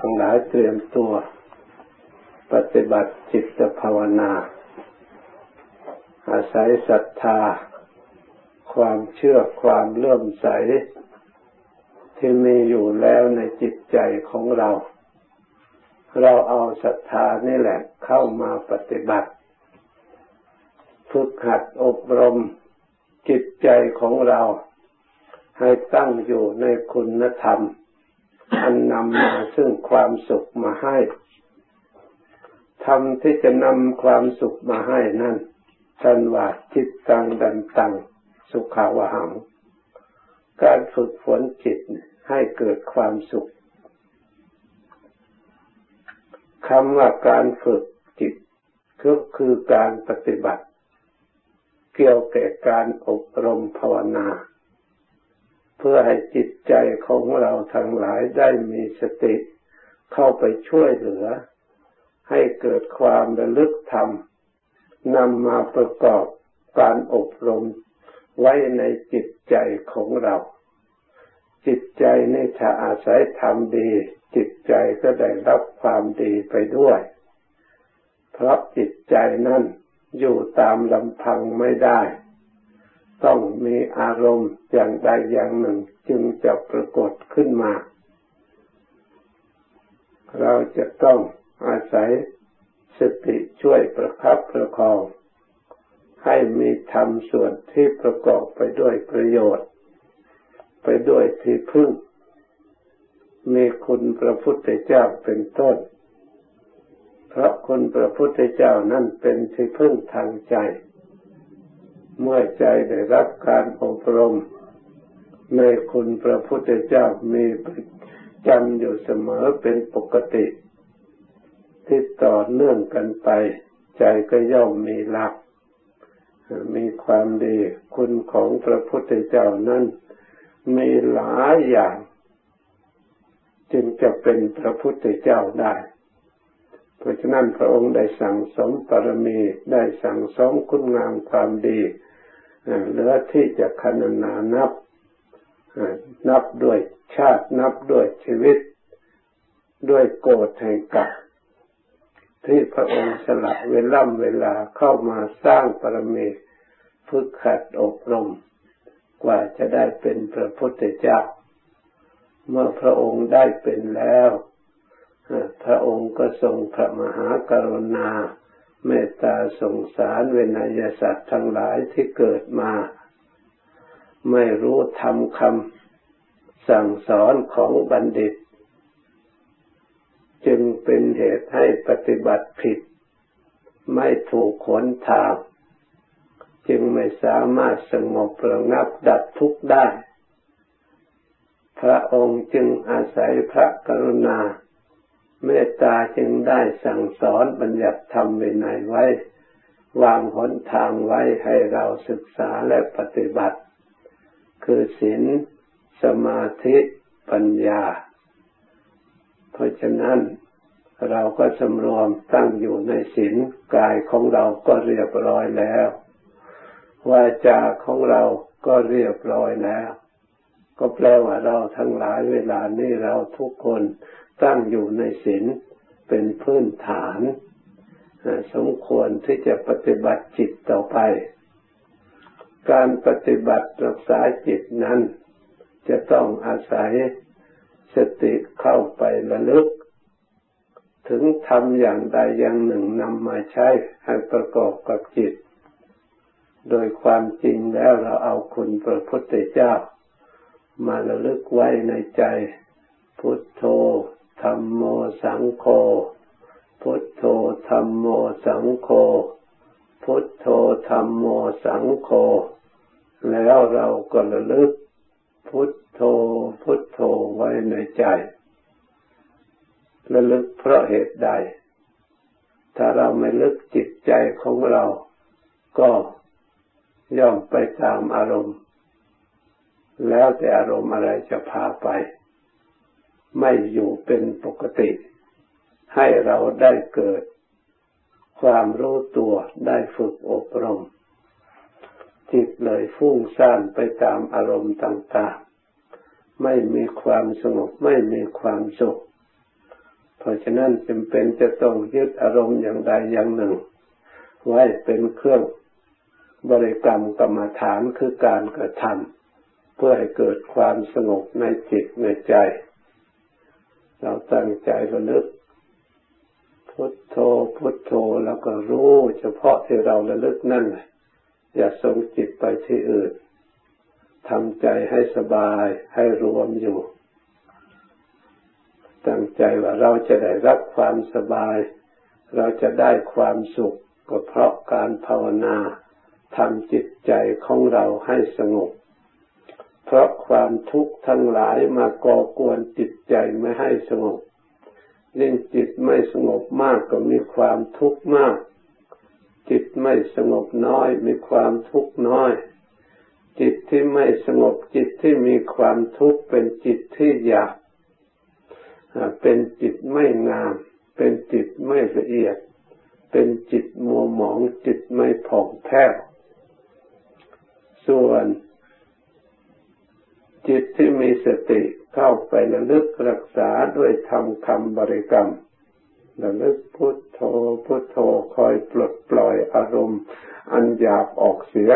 งหลายเตรียมตัวปฏิบัติจิตภาวนาอาศัยศรัทธาความเชื่อความเลื่อมใสที่มีอยู่แล้วในจิตใจของเราเอาศรัทธานี่แหละเข้ามาปฏิบัติฝึกหัดอบรมจิตใจของเราให้ตั้งอยู่ในคุณธรรมอันนำมาซึ่งความสุขมาให้ธรรมที่จะนำความสุขมาให้นั่นท่านว่าจิตตังดันตังสุขาวหังการฝึกฝนจิตให้เกิดความสุขคำว่าการฝึกจิตก็คือการปฏิบัติเกี่ยวกับการอบรมภาวนาเพื่อให้จิตใจของเราทั้งหลายได้มีสติเข้าไปช่วยเหลือให้เกิดความระลึกธรรมนำมาประกอบการอบรมไว้ในจิตใจของเราจิตใจนี่ถ้าอาศัยธรรมดีจิตใจก็ได้รับความดีไปด้วยเพราะจิตใจนั้นอยู่ตามลำพังไม่ได้ต้องมีอารมณ์อย่างใดอย่างหนึ่งจึงจะปรากฏขึ้นมาเราจะต้องอาศัยสติช่วยประคับประคองให้มีธรรมส่วนที่ประกอบไปด้วยประโยชน์ไปด้วยที่พึ่งมีคุณพระพุทธเจ้าเป็นต้นเพราะคุณพระพุทธเจ้านั้นเป็นที่พึ่งทางใจเมื่อใจได้รับการอบรมในคุณพระพุทธเจ้ามีประจำอยู่เสมอเป็นปกติที่ต่อเนื่องกันไปใจก็ย่อมมีหลักมีความดีคุณของพระพุทธเจ้านั้นมีหลายอย่างจึงจะเป็นพระพุทธเจ้าได้เพราะฉะนั้นพระองค์ได้สั่งสมบารมีได้สั่งสมคุณงามความดีเหลือที่จะขนานนับด้วยชาตินับด้วยชีวิตด้วยโกฏแห่งกรรมที่พระองค์สละเวลาเข้ามาสร้างบารมีฝึกหัดอบรมกว่าจะได้เป็นพระพุทธเจ้าเมื่อพระองค์ได้เป็นแล้วพระองค์ก็ทรงพระมหากรุณาเมตตาสงสารเวนยสัตว์ทั้งหลายที่เกิดมาไม่รู้ธรรมคำสั่งสอนของบัณฑิตจึงเป็นเหตุให้ปฏิบัติผิดไม่ถูกหนทางจึงไม่สามารถสงบระงับดับทุกข์ได้พระองค์จึงอาศัยพระกรุณาเมตตาจึงได้สั่งสอนบัญญัติธรรมวินัยไว้วางหนทางไว้ให้เราศึกษาและปฏิบัติคือศีลสมาธิปัญญาเพราะฉะนั้นเราก็สำรวมตั้งอยู่ในศีลกายของเราก็เรียบร้อยแล้ววาจาของเราก็เรียบร้อยแล้วก็แปลว่าเราทั้งหลายเวลานี้เราทุกคนตั้งอยู่ในศีลเป็นพื้นฐานสมควรที่จะปฏิบัติจิตต่อไปการปฏิบัติรักษาจิตนั้นจะต้องอาศัยสติเข้าไประลึกถึงธรรมอย่างใดอย่างหนึ่งนำมาใช้ให้ประกอบกับจิตโดยความจริงแล้วเราเอาคุณพระพุทธเจ้ามาระลึกไว้ในใจพุทโธธัมโมสังโฆพุทโธธัมโมสังโฆพุทโธธัมโมสังโฆแล้วเราก็ระลึกพุทโธพุทโธไว้ในใจระลึกเพราะเหตุใดถ้าเราไม่ลึกจิตใจของเราก็ย่อมไปตามอารมณ์แล้วแต่อารมณ์อะไรจะพาไปไม่อยู่เป็นปกติให้เราได้เกิดความรู้ตัวได้ฝึกอบรมจิตเลยฟุ้งซ่านไปตามอารมณ์ต่างๆไม่มีความสงบไม่มีความสุขราะฉะนั้นจำเป็นจะต้องยึดอารมณ์อย่างใดอย่างหนึ่งไว้เป็นเครื่องบริกรรมกรรมฐานคือการกระทำเพื่อให้เกิดความสงบในจิตในใจเราตั้งใจระลึกพุทโธพุทโธแล้วก็รู้เฉพาะที่เราระลึกนั่นอย่าส่งจิตไปที่อื่นทำใจให้สบายให้รวมอยู่ตั้งใจว่าเราจะได้รับความสบายเราจะได้ความสุขก็เพราะการภาวนาทำจิตใจของเราให้สงบเพราะความทุกข์ทั้งหลายมาก่อกวนจิตใจไม่ให้สงบยิ่งจิตไม่สงบมากก็มีความทุกข์มากจิตไม่สงบน้อยมีความทุกข์น้อยจิตที่ไม่สงบจิตที่มีความทุกข์เป็นจิตที่หยาบเป็นจิตไม่งามเป็นจิตไม่ละเอียดเป็นจิตมัวหมองจิตไม่ผ่องแผ้วส่วนจิตที่มีสติเข้าไประลึกรักษาด้วยธรรมคำบริกรรมระลึกพุทโธพุทโธคอยปลดปล่อยอารมณ์อันหยาบออกเสีย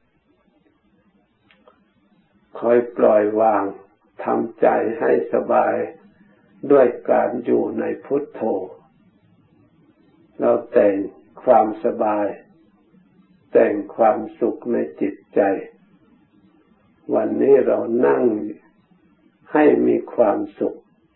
คอยปล่อยวางทำใจให้สบายด้วยการอยู่ในพุทโธเราแต่งความสบายแต่งความสุขในจิตใจวันนี้เรานั่งให้มีความสุข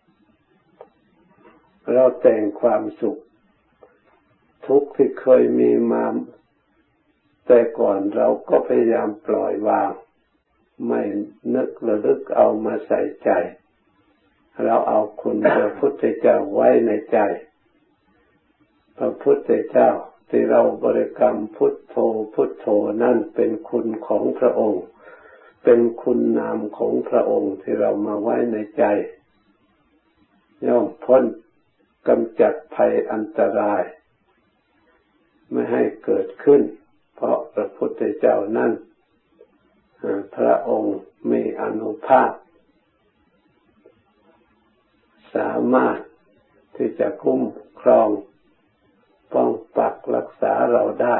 เราแต่งความสุขทุกข์ที่เคยมีมาแต่ก่อนเราก็พยายามปล่อยวางไม่นึกระลึกเอามาใส่ใจเราเอาคุณพระพุทธเจ้าไว้ในใจพระพุทธเจ้าที่เราบริกรรมพุทโธพุทโธนั่นเป็นคุณของพระองค์เป็นคุณนามของพระองค์ที่เรามาไว้ในใจย่อมพ้นกำจัดภัยอันตรายไม่ให้เกิดขึ้นเพราะพระพุทธเจ้านั้นพระองค์มีอานุภาพสามารถที่จะคุ้มครองป้องปักรักษาเราได้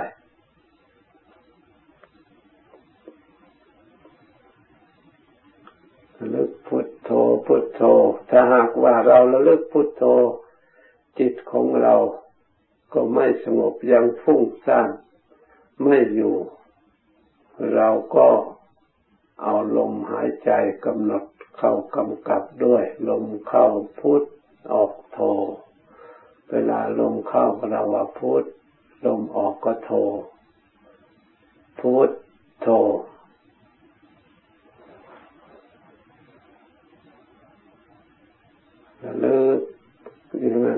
ระลึกพุทโธพุทโธถ้าหากว่าเราระลึกพุทโธจิตของเราก็ไม่สงบยังฟุ้งซ่านไม่อยู่เราก็เอาลมหายใจกำหนดเข้ากำกับด้วยลมเข้าพุทออกโธเวลาลมเข้าเราว่าพุทลมออกก็โธพุทโธระลึกอย่างนั้น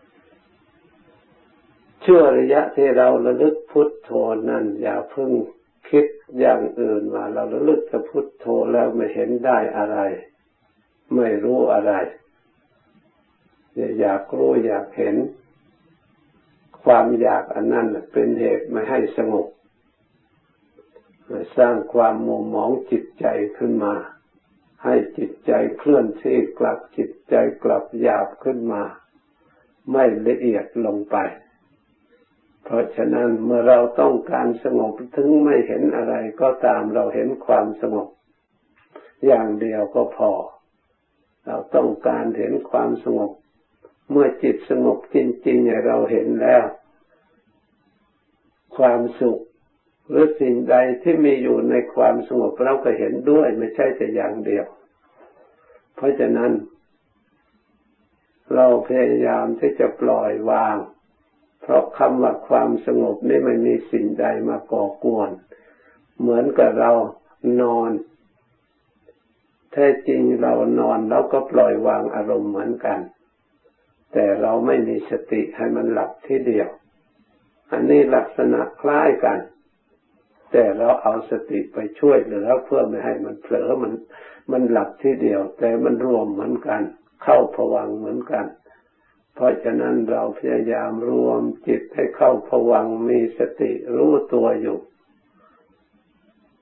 ชั่วระยะที่เราระลึกพุทโธนั้นอย่าเพิ่งคิดอย่างอื่นว่าเราระลึกจะพุทโธแล้วไม่เห็นได้อะไรไม่รู้อะไรอยากรู้อยากเห็นความอยากอันนั้นเป็นเหตุไม่ให้สงบสร้างความมัวหมองจิตใจขึ้นมาให้จิตใจเคลื่อนที่กลับจิตใจกลับหยาบขึ้นมาไม่ละเอียดลงไปเพราะฉะนั้นเมื่อเราต้องการสงบถึงไม่เห็นอะไรก็ตามเราเห็นความสงบอย่างเดียวก็พอเราต้องการเห็นความสงบเมื่อจิตสงบจริงๆเราเห็นแล้วความสุขหรือสิ่งใดที่มีอยู่ในความสงบเราก็เห็นด้วยไม่ใช่แต่อย่างเดียวเพราะฉะนั้นเราพยายามที่จะปล่อยวางเพราะคำว่าความสงบนี่ไม่มีสิ่งใดมาก่อกวนเหมือนกับเรานอนแท้จริงเรานอนเราก็ปล่อยวางอารมณ์เหมือนกันแต่เราไม่มีสติให้มันหลับทีเดียวอันนี้ลักษณะคล้ายกันแต่เราเอาสติไปช่วยเหลือเพื่อไม่ให้มันเผลอมันหลับทีเดียวแต่มันรวมเหมือนกันเข้าภวังค์เหมือนกันเพราะฉะนั้นเราพยายามรวมจิตให้เข้าภวังค์มีสติรู้ตัวอยู่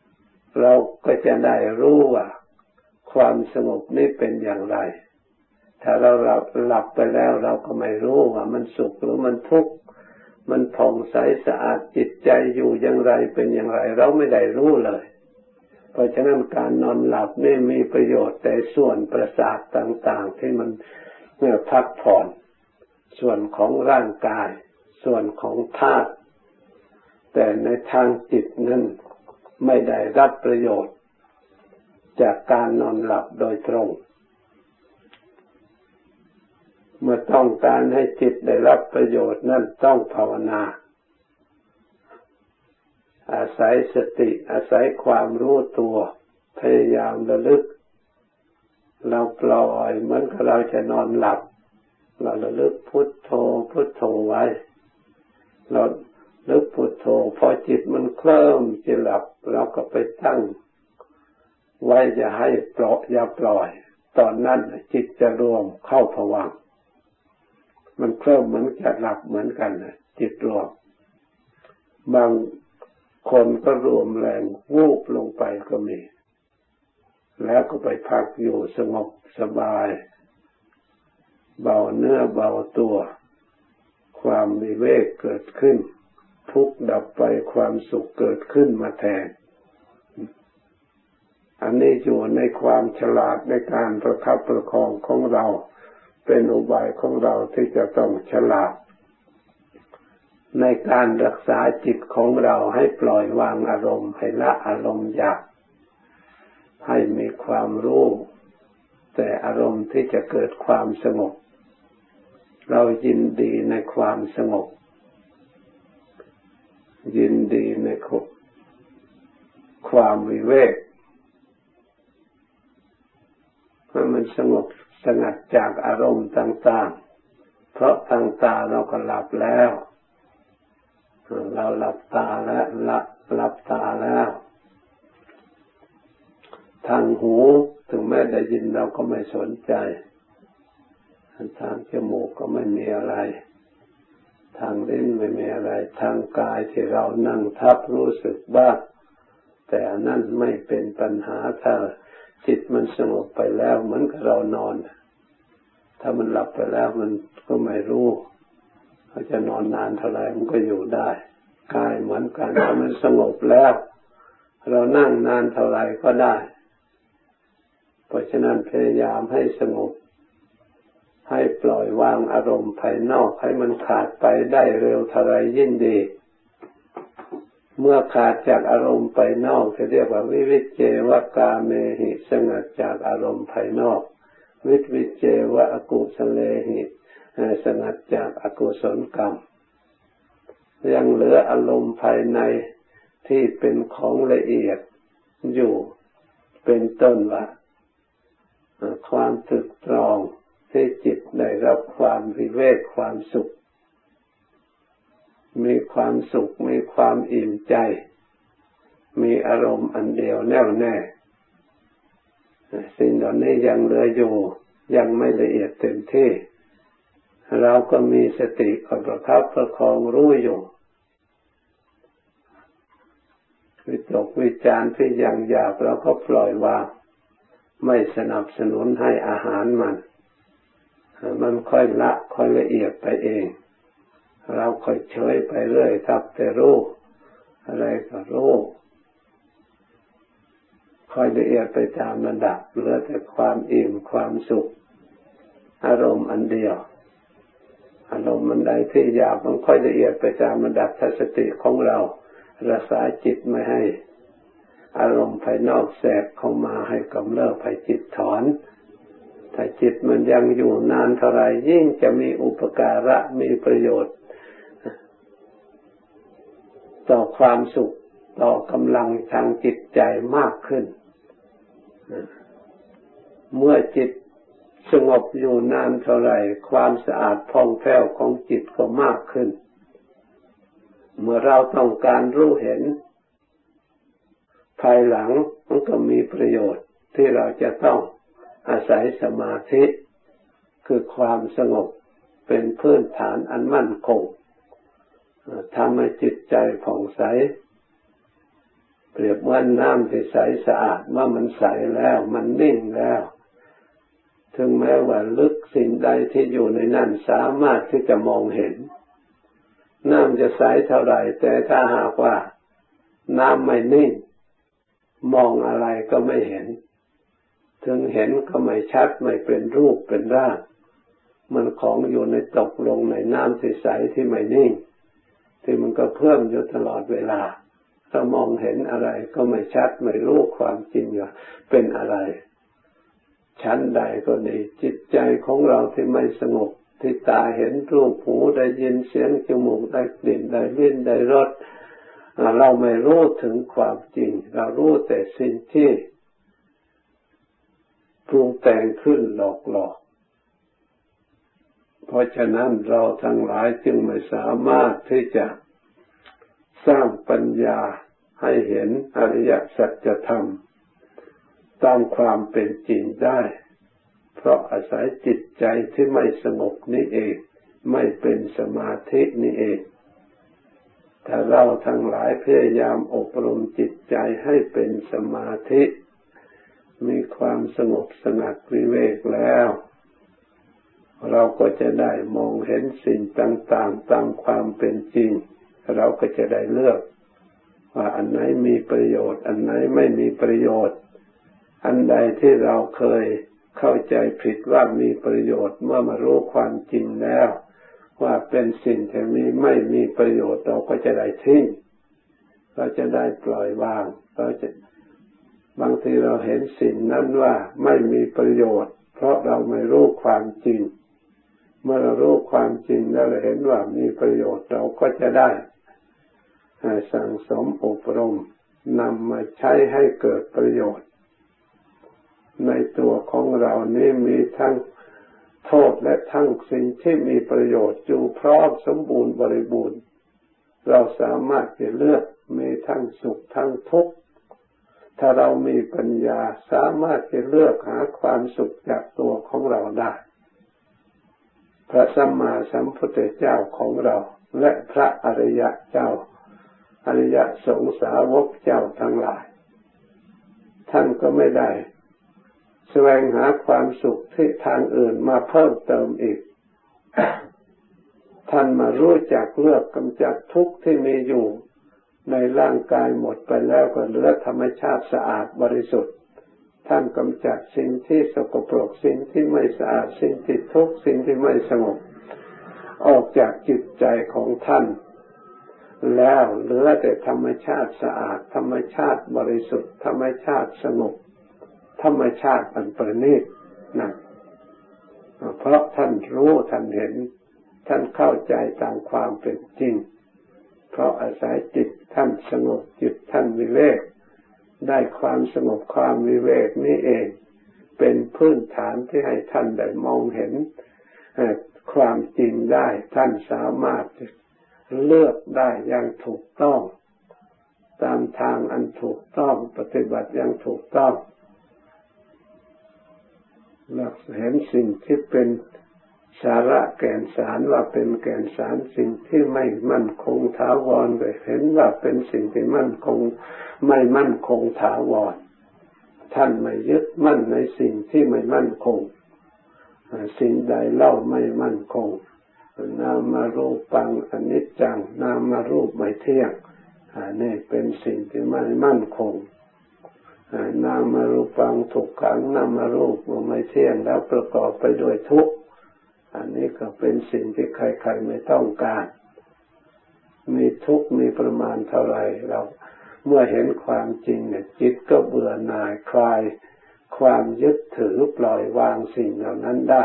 เราก็จะได้รู้ว่าความสงบนี้เป็นอย่างไรถ้าเราหลับไปแล้วเราก็ไม่รู้ว่ามันสุขหรือมันทุกข์มันผ่องใสสะอาดจิตใจอยู่อย่างไรเป็นอย่างไรเราไม่ได้รู้เลยเพราะฉะนั้นการนอนหลับนี่มีประโยชน์แต่ส่วนประสาทต่างๆที่มันพักผ่อนส่วนของร่างกายส่วนของธาตุแต่ในทางจิตนั้นไม่ได้รับประโยชน์จากการนอนหลับโดยตรงเมื่อต้องการให้จิตได้รับประโยชน์นั้นต้องภาวนาอาศัยสติอาศัยความรู้ตัวพยายามระลึกเราปล่อยเหมือนกับเราจะนอนหลับเราระลึกพุทโธพุทโธไว้เราลึกพุทโธพอจิตมันเคลิ้มจะหลับเราก็ไปตั้งไว้อย่าให้อย่าปล่อยตอนนั้นจิตจะรวมเข้าภวังค์มันเคลิ้มเหมือนจะหลับเหมือนกันจิตรวมบางคนก็รวมแรงวูบลงไปก็มีแล้วก็ไปพักอยู่สงบสบายเบาเนื้อเบาตัวความวิเวกเกิดขึ้นทุกข์ดับไปความสุขเกิดขึ้นมาแทนอันนี้อยู่ในความฉลาดในการประคับประคองของเราเป็นอุบายของเราที่จะต้องฉลาดในการรักษาจิตของเราให้ปล่อยวางอารมณ์ให้ละอารมณ์อยากให้มีความรู้แต่อารมณ์ที่จะเกิดความสงบเรายินดีในความสงบยินดีในความวิเวกให้มันสงบสงัดจากอารมณ์ต่างๆเพราะทางตาเราก็หลับแล้วเราหลับตาแล้วหลับตาแล้วทางหูถึงแม้ได้ยินเราก็ไม่สนใจทางจมูกก็ไม่มีอะไรทางลิ้นไม่มีอะไรทางกายที่เรานั่งทับรู้สึกบ้างแต่อันนั้นไม่เป็นปัญหาถ้าจิตมันสงบไปแล้วเหมือนกับเรานอนถ้ามันหลับไปแล้วมันก็ไม่รู้เขาจะนอนนานเท่าไหร่มันก็อยู่ได้กายเหมือนกันถ้ามันสงบแล้วเรานั่งนานเท่าไหร่ก็ได้เพราะฉะนั้นพยายามให้สงบให้ปล่อยวางอารมณ์ภายนอกให้มันขาดไปได้เร็วเท่าไรยิ่งดีเมื่อขาดจากอารมณ์ภายนอกจะเรียกว่าวิวิจเจวกาเมหิสงัดจากอารมณ์ภายนอกวิจเจวอกุสเลหิสงัดจากอกุศลกรรมยังเหลืออารมณ์ภายในที่เป็นของละเอียดอยู่เป็นต้นว่าความตรึกตรองที่จิตได้รับความวิเวกความสุขมีความสุขมีความอิ่มใจมีอารมณ์อันเดียวแน่วแน่สิ่งเหล่านี้ยังเหลืออยู่ยังไม่ละเอียดเต็มที่เราก็มีสติคอยประคับประคองรู้อยู่วิตกวิจารณ์ที่ยังอยากเราก็ปล่อยวางไม่สนับสนุนให้อาหารมันค่อยละค่อยละเอียดไปเองเราค่อยเฉยไปเรื่อยทับแต่รู้อะไรก็รู้ค่อยละเอียดไปตามระดับเหลือแต่ความอิ่มความสุขอารมณ์อันเดียวอารมณ์มันใดที่อยากมันค่อยละเอียดไปตามระดับทัศสติของเรารักษาจิตไม่ให้อารมณ์ภายนอกแทรกเข้ามาให้กำเริบให้จิตถอนถ้าจิตมันยังอยู่นานเท่าไรยิ่งจะมีอุปการะมีประโยชน์ต่อความสุขต่อกำลังทางจิตใจมากขึ้นเมื่อจิตสงบอยู่นานเท่าไรความสะอาดผ่องแผ้วของจิตก็มากขึ้นเมื่อเราต้องการรู้เห็นภายหลังมันก็มีประโยชน์ที่เราจะต้องอาศัยสมาธิคือความสงบเป็นพื้นฐานอันมั่นคงทำให้จิตใจผ่องใสเปรียบเหมือนน้ำที่ใสสะอาดเมื่อมันใสแล้วมันนิ่งแล้วถึงแม้ว่าลึกสิ่งใดที่อยู่ในนั้นสามารถที่จะมองเห็นน้ำจะใสเท่าไหร่แต่ถ้าหากว่าน้ำไม่นิ่งมองอะไรก็ไม่เห็นถึงเห็นก็ไม่ชัดไม่เป็นรูปเป็นร่างมันของอยู่ในตกลงในน้ำใสที่ไม่นิ่งที่มันก็เพิ่มอยู่ตลอดเวลาถ้ามองเห็นอะไรก็ไม่ชัดไม่รู้ความจริงว่าเป็นอะไรชั้นใดก็ดีจิตใจของเราที่ไม่สงบที่ตาเห็นรูปหูได้ยินเสียงจมูกได้กลิ่นได้ลิ้นได้รสเราไม่รู้ถึงความจริงเรารู้แต่สิ่งที่ปรุงแต่งขึ้นหลอกเพราะฉะนั้นเราทั้งหลายจึงไม่สามารถที่จะสร้างปัญญาให้เห็นอริยสัจธรรมตามความเป็นจริงได้เพราะอาศัยจิตใจที่ไม่สงบนี้เองไม่เป็นสมาธินี้เองถ้าเราทั้งหลายพยายามอบรมจิตใจให้เป็นสมาธิมีความสงบสงัดวิเวกแล้วเราก็จะได้มองเห็นสิ่งต่างๆตามความเป็นจริงเราก็จะได้เลือกว่าอันไหนมีประโยชน์อันไหนไม่มีประโยชน์อันใดที่เราเคยเข้าใจผิดว่ามีประโยชน์เมื่อมารู้ความจริงแล้วว่าเป็นสิ่งที่ไม่มีประโยชน์เราก็จะได้ทิ้งเราจะได้ปล่อยวางบางทีเราเห็นสิ่งนั้นว่าไม่มีประโยชน์เพราะเราไม่รู้ความจริงเมื่อเรารู้ความจริงแล้วเราเห็นว่ามีประโยชน์เราก็จะได้สั่งสมอบรมนำมาใช้ให้เกิดประโยชน์ในตัวของเรานี้มีทั้งโทษและทั้งสิ่งที่มีประโยชน์อยู่พร้อมสมบูรณ์บริบูรณ์เราสามารถจะเลือกมีทั้งสุขทั้งทุกข์ถ้าเรามีปัญญาสามารถจะเลือกหาความสุขจากตัวของเราได้พระสัมมาสัมพุทธเจ้าของเราและพระอริยเจ้าอริยสงฆ์สาวกเจ้าทั้งหลายท่านก็ไม่ได้แสวงหาความสุขที่ทางอื่นมาเพิ่มเติมอีก ท่านมารู้จักเลือกกำจัดทุกข์ที่มีอยู่ในร่างกายหมดไปแล้วก็เหลือธรรมชาติสะอาดบริสุทธิ์ท่านกำจัดสิ่งที่สกปรกสิ่งที่ไม่สะอาดสิ่งที่ทุกข์สิ่งที่ไม่สงบออกจากจิตใจของท่านแล้วเหลือแต่ธรรมชาติสะอาดธรรมชาติบริสุทธิ์ธรรมชาติสงบธรรมชาติอันประณีตนั่นเพราะท่านรู้ท่านเห็นท่านเข้าใจตามความเป็นจริงเพราะอาศัยจิตท่านสงบจิตท่านวิเวกได้ความสงบความวิเวกนี้เองเป็นพื้นฐานที่ให้ท่านได้มองเห็นความจริงได้ท่านสามารถเลือกได้อย่างถูกต้องตามทางอันถูกต้องปฏิบัติอย่างถูกต้องเราเห็นสิ่งที่เป็นสาระแก่นสารว่าเป็นแก่นสารสิ่งที่ไม่มั่นคงถาวรก็เห็นว่าเป็นสิ่งที่มั่นคงไม่มั่นคงถาวรท่านไม่ยึดมั่นในสิ่งที่ไม่มั่นคงสิ่งใดเล่าไม่มั่นคงนามารูปังอนิจจังนามารูปไม่เที่ยงนี่เป็นสิ่งที่ไม่มั่นคงนามารูปังทุกขังนามารูปไม่เที่ยงแล้วประกอบไปด้วยทุกข์อันนี้ก็เป็นสิ่งที่ใครๆไม่ต้องการมีทุกข์มีประมาณเท่าไหร่เราเมื่อเห็นความจริงเนี่ยจิตก็เบื่อหน่ายคลายความยึดถือปล่อยวางสิ่งเหล่านั้นได้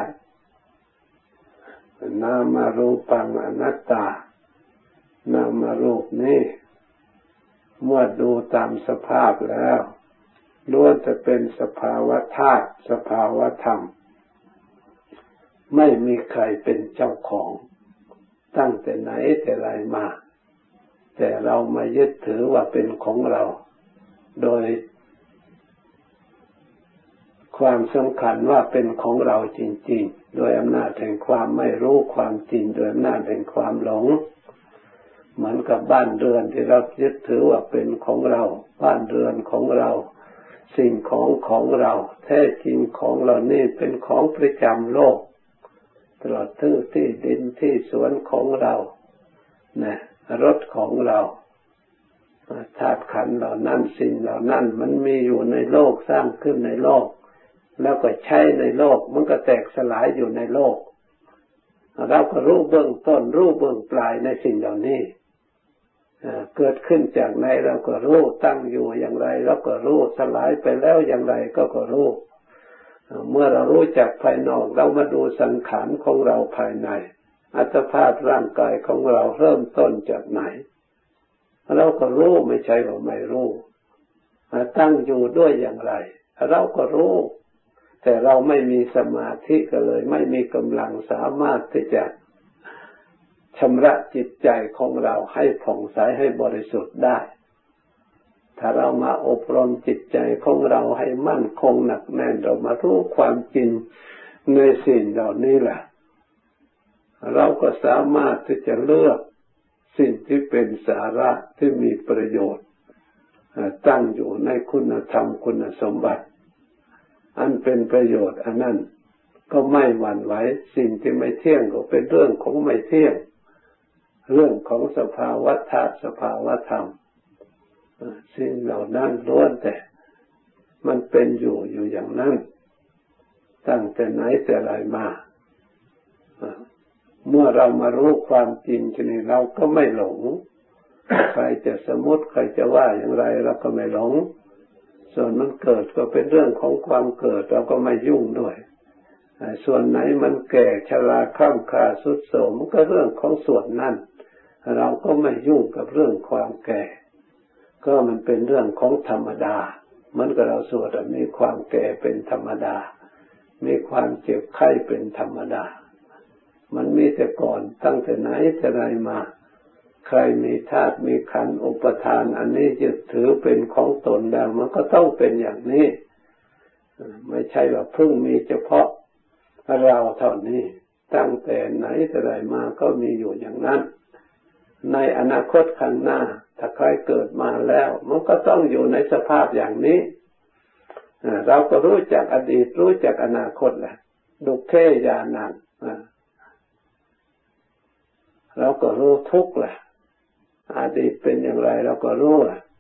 นามารูปังอนัตตานามารูปนี้เมื่อดูตามสภาพแล้วล้วนจะเป็นสภาวะธาตุสภาวะธรรมไม่มีใครเป็นเจ้าของตั้งแต่ไหนแต่ไรมาแต่เรามายึดถือว่าเป็นของเราโดยความสำคัญว่าเป็นของเราจริงๆโดยอำนาจแห่งความไม่รู้ความจริงโดยอำนาจแห่งความหลงเหมือนกับบ้านเรือนที่เรายึดถือว่าเป็นของเราบ้านเรือนของเราสิ่งของเราแท้จริงของเรานี่เป็นของประจำโลกตลอดทั้งที่ดินที่สวนของเรานะรถของเราธาตุขันธ์เหล่านั้นสิ่งเหล่านั้นมันมีอยู่ในโลกสร้างขึ้นในโลกแล้วก็ใช้ในโลกมันก็แตกสลายอยู่ในโลกเราก็รู้เบื้องต้นรู้เบื้องปลายในสิ่งเหล่านี้เกิดขึ้นจากไหนเราก็รู้ตั้งอยู่อย่างไรเราก็รู้สลายไปแล้วอย่างไรก็รู้เมื่อเรารู้จักภายนอกเรามาดูสังขารของเราภายในอัตภาพร่างกายของเราเริ่มต้นจากไหนเราก็รู้ไม่ใช่ว่าไม่รู้ตั้งอยู่ด้วยอย่างไรเราก็รู้แต่เราไม่มีสมาธิก็เลยไม่มีกำลังสามารถที่จะชำระจิตใจของเราให้ผ่องใสให้บริสุทธิ์ได้ถ้าเรามาอบรมจิตใจของเราให้มั่นคงหนักแน่นเรามารู้ความจริงในสิ่งเหล่านี้แหละเราก็สามารถที่จะเลือกสิ่งที่เป็นสาระที่มีประโยชน์ตั้งอยู่ในคุณธรรมคุณสมบัติอันเป็นประโยชน์อันนั้นก็ไม่หวั่นไหวสิ่งที่ไม่เที่ยงก็เป็นเรื่องของไม่เที่ยงเรื่องของสภาวะธาตุสภาวะธรรมสิ่งเหล่านั้นล้วนแต่มันเป็นอยู่อย่างนั้นตั้งแต่ไหนแต่ไรมาเมื่อเรามารู้ความจริงทีนี้เราก็ไม่หลงใครจะสมมติใครจะว่าอย่างไรเราก็ไม่หลงส่วนมันเกิดก็เป็นเรื่องของความเกิดเราก็ไม่ยุ่งด้วยส่วนไหนมันแก่ชราคร่ำคร่าทรุดโทรมมันก็เรื่องของส่วนนั้นเราก็ไม่ยุ่งกับเรื่องความแก่ก็มันเป็นเรื่องของธรรมดาเหมือนกับเราสวดมีความแก่เป็นธรรมดามีความเจ็บไข้เป็นธรรมดามันมีแต่ก่อนตั้งแต่ไหนแต่ไรมาใครมีธาตุมีขันธ์อุปทานอันนี้ยึดถือเป็นของตนแล้วมันก็ต้องเป็นอย่างนี้ไม่ใช่ว่าเพิ่งมีเฉพาะเราเท่านี้ตั้งแต่ไหนแต่ไรมาก็มีอยู่อย่างนั้นในอนาคตข้างหน้าถ้าใครเกิดมาแล้วมันก็ต้องอยู่ในสภาพอย่างนี้เราก็รู้จักอดีตรู้จักอนาคตแหละดุเขญาณังเราก็รู้ทุกข์แหละอดีตเป็นอย่างไรเราก็รู้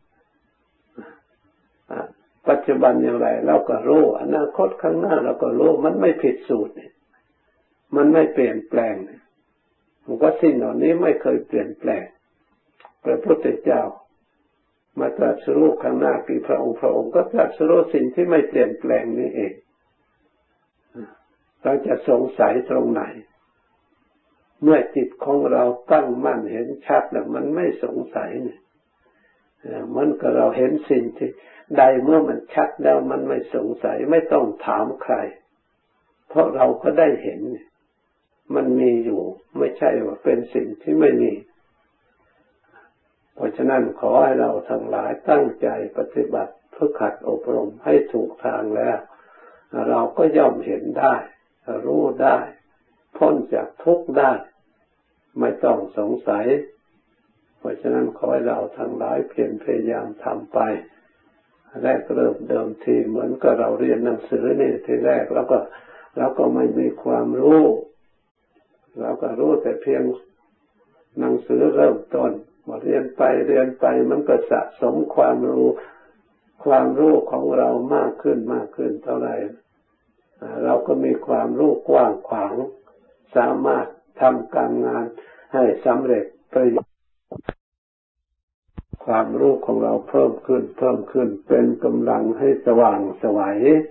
ปัจจุบันอย่างไรเราก็รู้อนาคตข้างหน้าเราก็รู้มันไม่ผิดสูตรมันไม่เปลี่ยนแปลงมันก็สิ่งเหล่านี้ไม่เคยเปลี่ยนแปลงพระพุทธเจ้ามาตรัสรู้ข้างหน้ากี่พระองค์ก็ตรัสรู้สิ่งที่ไม่เปลี่ยนแปลงนี้เองเราจะสงสัยตรงไหนเมื่อจิตของเราตั้งมั่นเห็นชัดแล้วมันไม่สงสัยเนี่ยมันก็เราเห็นสิ่งที่ใดเมื่อมันชัดแล้วมันไม่สงสัยไม่ต้องถามใครเพราะเราก็ได้เห็นมันมีอยู่ไม่ใช่ว่าเป็นสิ่งที่ไม่มีเพราะฉะนั้นขอให้เราทั้งหลายตั้งใจปฏิบัติฝึกหัดอบรมให้ถูกทางแล้วเราก็ย่อมเห็นได้รู้ได้พ้นจากทุกข์ได้ไม่ต้องสงสัยเพราะฉะนั้นขอให้เราทั้งหลายเพียรพยายามทำไปแรกเริ่มเดิมทีเหมือนกับเราเรียนหนังสือนี่ทีแรกแล้วก็ไม่มีความรู้เราก็รู้แต่เพียงหนังสือเริ่มต้นเรียนไปมันก็สะสมความรู้ของเรามากขึ้นเท่าไหร่เราก็มีความรู้กว้างขวางสามารถทำการงานให้สำเร็จประโยชน์ความรู้ของเราเพิ่มขึ้นเป็นกำลังให้สว่างไสว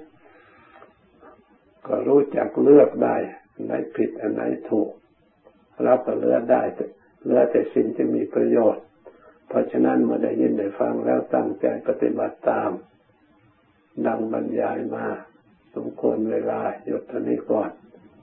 ก็รู้จักเลือกได้อันไหนผิดอันไหนถูกเราก็เลือกได้เหลือแต่สิ่งที่มีประโยชน์เพราะฉะนั้นเมื่อได้ยินได้ฟังแล้วตั้งใจปฏิบัติตามดังบรรยายมาสมควรเวลาหยุดเท่านี้ก่อน